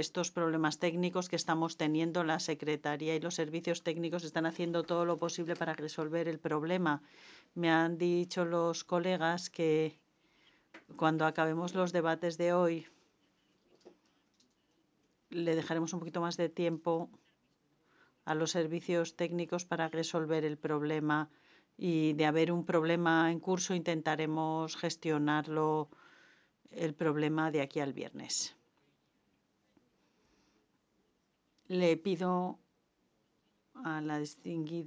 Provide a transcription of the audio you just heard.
estos problemas técnicos que estamos teniendo. La Secretaría y los servicios técnicos están haciendo todo lo posible para resolver el problema. Me han dicho los colegas que cuando acabemos los debates de hoy le dejaremos un poquito más de tiempo a los servicios técnicos para resolver el problema, y de haber un problema en curso intentaremos gestionarlo el problema de aquí al viernes. Le pido a la distinguida